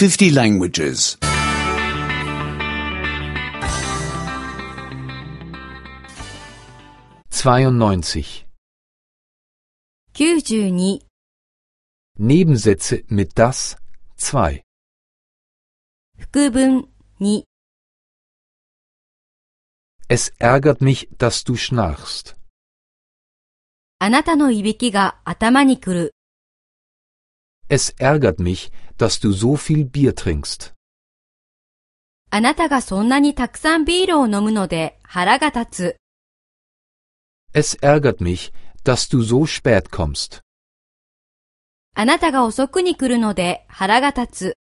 50 languages. 92. 92 Nebensätze mit das 2. 副文2 Es ärgert mich, dass du schnarchst. あなたのいびきが頭にくる。 Es ärgert mich, dass du so viel Bier trinkst. あなたがそんなにたくさんビールを飲むので腹が立つ。 Es ärgert mich, dass du so spät kommst. あなたが遅くに来るので腹が立つ。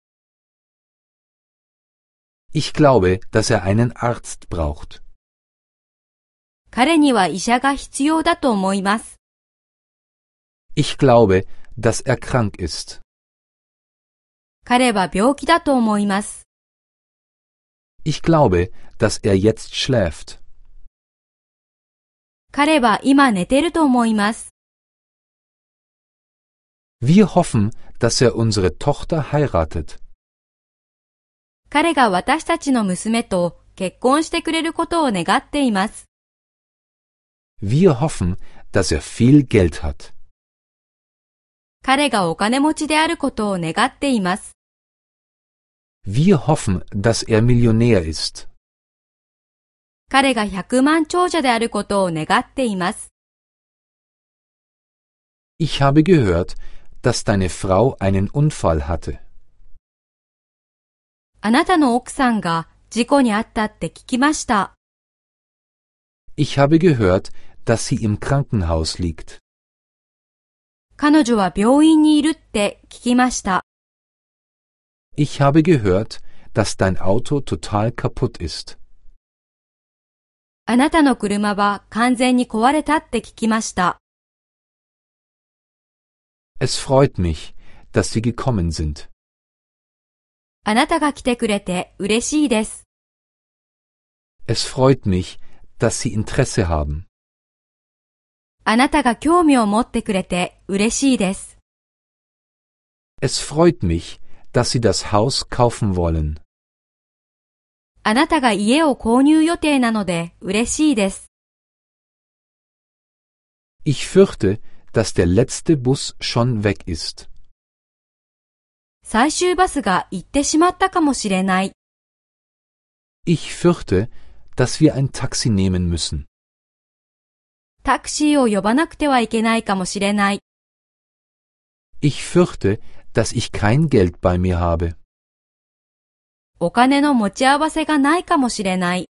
Ich glaube, dass er einen Arzt braucht. 彼には医者が必要だと思います。 Ich glaube, dass er krank ist. 彼は病気だと思います。 Ich glaube, dass er jetzt schläft. 彼は今寝てると思います。 Wir hoffen, dass er unsere Tochter heiratet. 彼が私たちの娘と結婚してくれることを願っています。 Wir hoffen, dass er viel Geld hat. 彼がお金持ちであることを願っています。 Wir hoffen, dass er Millionär ist. 彼が100万長者であることを願っています。 Ich habe gehört, dass deine Frau einen Unfall hatte. あなたの奥さんが事故に遭ったって聞きました。 Ich habe gehört, dass sie im Krankenhaus liegt. 彼女は病院にいるって聞きました。 Ich habe gehört, dass dein Auto total kaputt ist. あなたの車は完全に壊れたって聞きました。 Es freut mich, dass Sie gekommen sind. あなたが来てくれて嬉しいです。 Es freut mich, dass Sie Interesse haben. あなたが興味を持ってくれて嬉しいです。 Es freut mich, dass Sie das Haus kaufen wollen. あなたが家を購入予定なので嬉しいです。 Ich fürchte, dass der letzte Bus schon weg ist. 最終バスが行ってしまったかもしれない。 Ich fürchte, dass wir ein Taxi nehmen müssen. タクシーを呼ばなくてはいけないかもしれない。 Ich fürchte, dass ich kein Geld bei mir habe. お金の持ち合わせがないかもしれない。